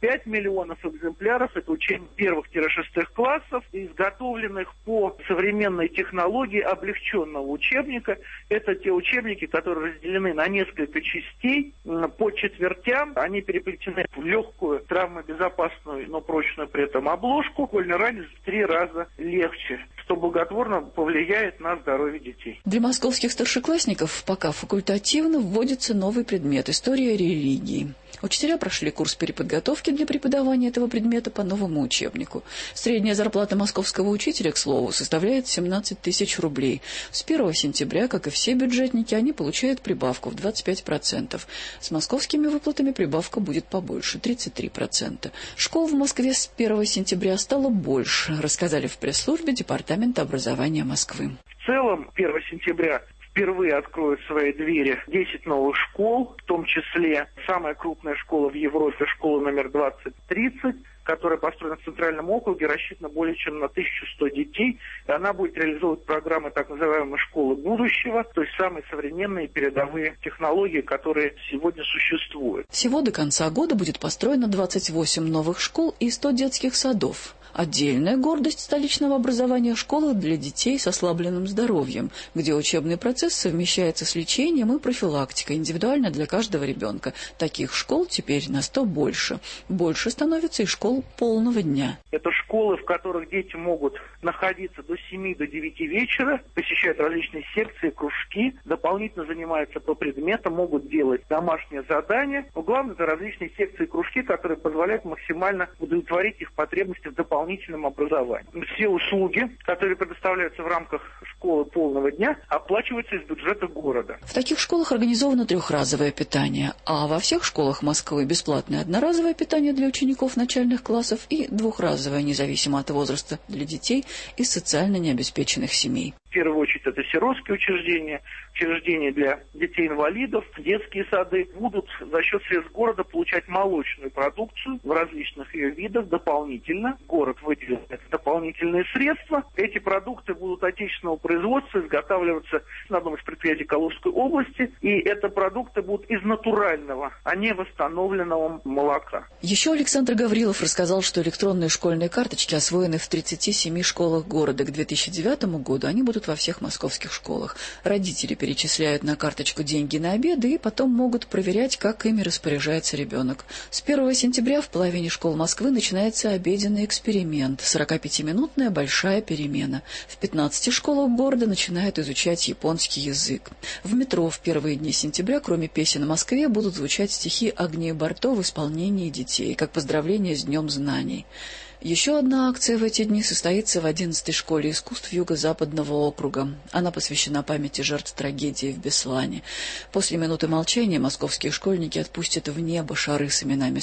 5 миллионов экземпляров. Это учебники 1-6 классов, изготовленных по современной технологии облегченного учебника. Это те учебники, которые разделены на несколько частей по четвертям. Они переплетены в легкую, травмобезопасную, но прочную при этом обложку. Школьный ранец в 3 раза легче, что благотворно повлияет на здоровье детей. Для московских старшеклассников пока факультативно вводится новый предмет – история религии. Учителя прошли курс переподготовки для преподавания этого предмета по новому учебнику. Средняя зарплата московского учителя, к слову, составляет 17 тысяч рублей. С 1 сентября, как и все бюджетники, они получают прибавку в 25%. С московскими выплатами прибавка будет побольше – 33%. Школ в Москве с 1 сентября стало больше, рассказали в пресс-службе Департамента образования Москвы. В целом, 1 сентября впервые откроют свои двери 10 новых школ, в том числе самая крупная школа в Европе, школа номер 2030, которая построена в Центральном округе, рассчитана более чем на 1100 детей. И она будет реализовывать программы так называемой школы будущего, то есть самые современные передовые технологии, которые сегодня существуют. Всего до конца года будет построено 28 новых школ и 100 детских садов. Отдельная гордость столичного образования – школа для детей с ослабленным здоровьем, где учебный процесс совмещается с лечением и профилактикой, индивидуально для каждого ребенка. Таких школ теперь на 100 больше. Больше становится и школ полного дня. Это школы, в которых дети могут находиться до 7 до 9 вечера, посещают различные секции, кружки, дополнительно занимаются по предметам, могут делать домашние задания. Но главное – это различные секции и кружки, которые позволяют максимально удовлетворить их потребности в дополнительном образовании. Все услуги, которые предоставляются в рамках школы полного дня, оплачиваются из бюджета города. В таких школах организовано трехразовое питание, а во всех школах Москвы бесплатное одноразовое питание для учеников начальных классов и двухразовое, независимо от возраста, для детей из социально необеспеченных семей. В первую очередь это сиротские учреждения, учреждения для детей-инвалидов, детские сады будут за счет средств города получать молочную продукцию в различных ее видах дополнительно. Город выделил дополнительные средства. Эти продукты будут отечественного производства, изготавливаться на одном из предприятий Калужской области. И это продукты будут из натурального, а не восстановленного молока. Еще Александр Гаврилов рассказал, что электронные школьные карточки освоены в 37 школах города. К 2009 году они будут во всех московских школах. Родители перечисляют на карточку деньги на обеды и потом могут проверять, как ими распоряжается ребенок. С 1 сентября в половине школ Москвы начинается обеденный эксперимент. 45-минутная большая перемена. В 15 школах города начинают изучать японский язык. В метро в первые дни сентября, кроме песен о Москве, будут звучать стихи Агнии Барто в исполнении детей, как поздравление с Днем знаний. Еще одна акция в эти дни состоится в 11-й школе искусств Юго-Западного округа. Она посвящена памяти жертв трагедии в Беслане. После минуты молчания московские школьники отпустят в небо шары с именами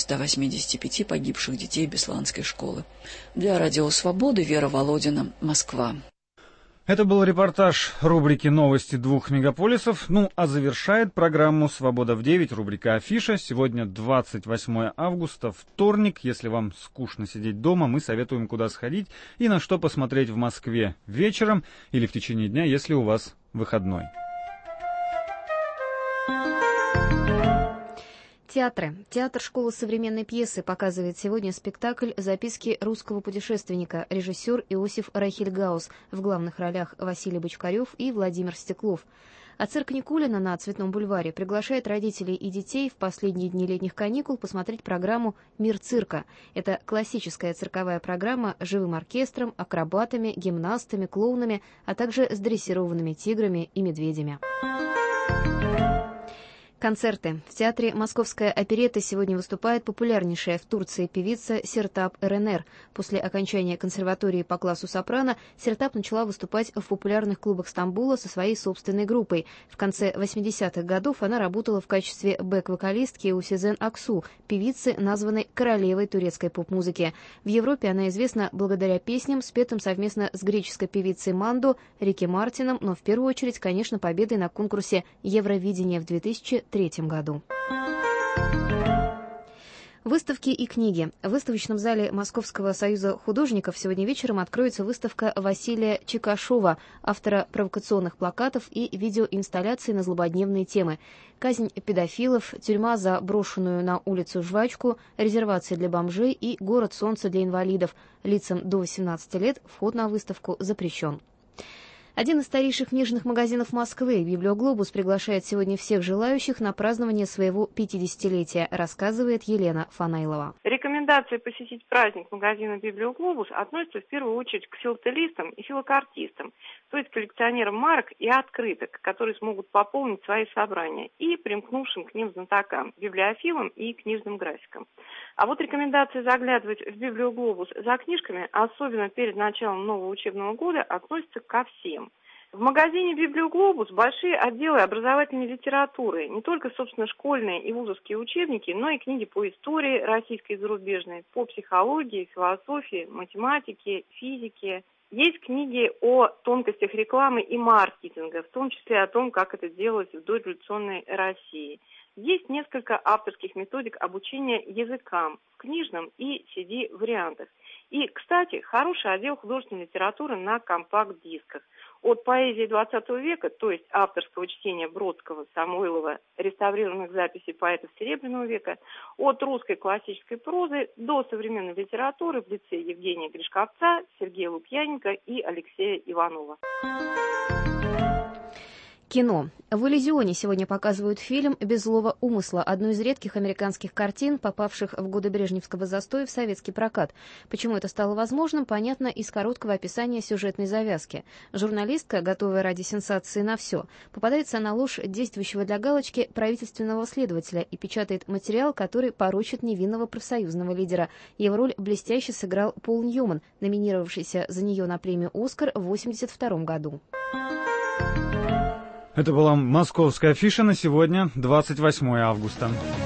185 погибших детей Бесланской школы. Для Радио Свободы Вера Володина, Москва. Это был репортаж рубрики «Новости двух мегаполисов». А завершает программу «Свобода в 9» рубрика «Афиша». Сегодня 28 августа, вторник. Если вам скучно сидеть дома, мы советуем, куда сходить и на что посмотреть в Москве вечером или в течение дня, если у вас выходной. Театры. Театр школы современной пьесы показывает сегодня спектакль «Записки русского путешественника», режиссер Иосиф Райхельгаус, в главных ролях Василий Бочкарев и Владимир Стеклов. А цирк Никулина на Цветном бульваре приглашает родителей и детей в последние дни летних каникул посмотреть программу «Мир цирка». Это классическая цирковая программа с живым оркестром, акробатами, гимнастами, клоунами, а также с дрессированными тиграми и медведями. Концерты. В театре «Московская оперетта» сегодня выступает популярнейшая в Турции певица Сертап Эренер. После окончания консерватории по классу сопрано Сертап начала выступать в популярных клубах Стамбула со своей собственной группой. В конце 80-х годов она работала в качестве бэк-вокалистки у Сезен Аксу, певицы, названной королевой турецкой поп-музыки. В Европе она известна благодаря песням, спетым совместно с греческой певицей Мандо, Рики Мартином, но в первую очередь, конечно, победой на конкурсе Евровидения в 2003 году. Выставки и книги. В выставочном зале Московского союза художников сегодня вечером откроется выставка Василия Чекашова, автора провокационных плакатов и видеоинсталляций на злободневные темы. Казнь педофилов, тюрьма за брошенную на улицу жвачку, резервации для бомжей и город солнца для инвалидов. Лицам до 18 лет вход на выставку запрещен. Один из старейших книжных магазинов Москвы, «Библиоглобус», приглашает сегодня всех желающих на празднование своего 50-летия, рассказывает Елена Фанайлова. Рекомендации посетить праздник магазина «Библиоглобус» относятся в первую очередь к филателистам и филокартистам, то есть коллекционерам марок и открыток, которые смогут пополнить свои собрания, и примкнувшим к ним знатокам, библиофилам и книжным графикам. А вот рекомендации заглядывать в «Библиоглобус» за книжками, особенно перед началом нового учебного года, относятся ко всем. В магазине «Библиоглобус» большие отделы образовательной литературы, не только, собственно, школьные и вузовские учебники, но и книги по истории российской и зарубежной, по психологии, философии, математике, физике. Есть книги о тонкостях рекламы и маркетинга, в том числе о том, как это делалось в дореволюционной России. Есть несколько авторских методик обучения языкам в книжном и CD-вариантах. И, кстати, хороший отдел художественной литературы на компакт-дисках. От поэзии 20 века, то есть авторского чтения Бродского, Самойлова, реставрированных записей поэтов Серебряного века, от русской классической прозы до современной литературы в лице Евгения Гришковца, Сергея Лукьяненко и Алексея Иванова. Кино. В «Элизионе» сегодня показывают фильм «Без злого умысла», одну из редких американских картин, попавших в годы брежневского застоя в советский прокат. Почему это стало возможным, понятно из короткого описания сюжетной завязки. Журналистка, готовая ради сенсации на все, попадается на ложь действующего для галочки правительственного следователя и печатает материал, который порочит невинного профсоюзного лидера. Его роль блестяще сыграл Пол Ньюман, номинировавшийся за нее на премию «Оскар» в 1982 году. Это была московская афиша на сегодня, 28 августа.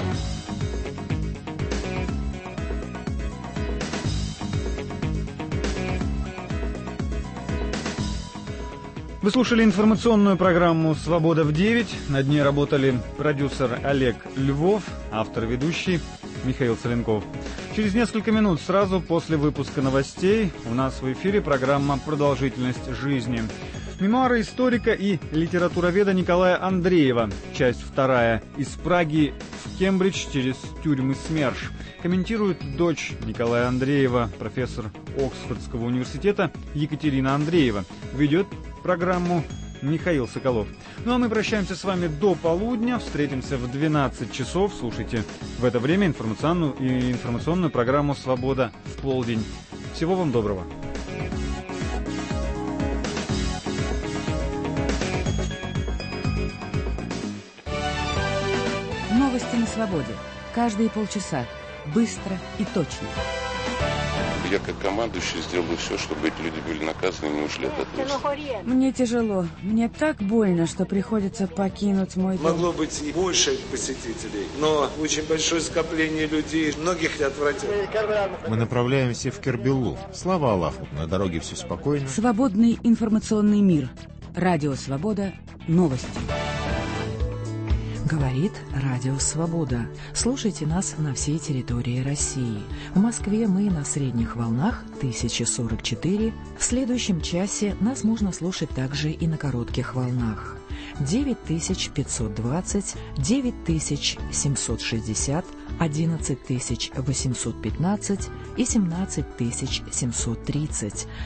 Вы слушали информационную программу «Свобода в 9». Над ней работали продюсер Олег Львов, автор-ведущий Михаил Соленков. Через несколько минут, сразу после выпуска новостей, у нас в эфире программа «Продолжительность жизни». Мемуары историка и литературоведа Николая Андреева. Часть 2. Из Праги в Кембридж через тюрьмы СМЕРШ. Комментирует дочь Николая Андреева, профессор Оксфордского университета Екатерина Андреева. Ведет программу Михаил Соколов. Ну а мы прощаемся с вами до полудня. Встретимся в 12 часов. Слушайте в это время информационную программу «Свобода в полдень». Всего вам доброго. Новости на свободе. Каждые полчаса. Быстро и точно. Я как командующий сделаю все, чтобы эти люди были наказаны и не ушли от ответственности. Мне тяжело. Мне так больно, что приходится покинуть мой дом. Могло быть и больше посетителей, но очень большое скопление людей. Многих отвратило. Мы направляемся в Кербелу. Слава Аллаху, на дороге все спокойно. Свободный информационный мир. Радио «Свобода». Новости. Говорит Радио Свобода. Слушайте нас на всей территории России. В Москве мы на средних волнах 1044. В следующем часе нас можно слушать также и на коротких волнах. 9520, 9760, 11815 и 17730.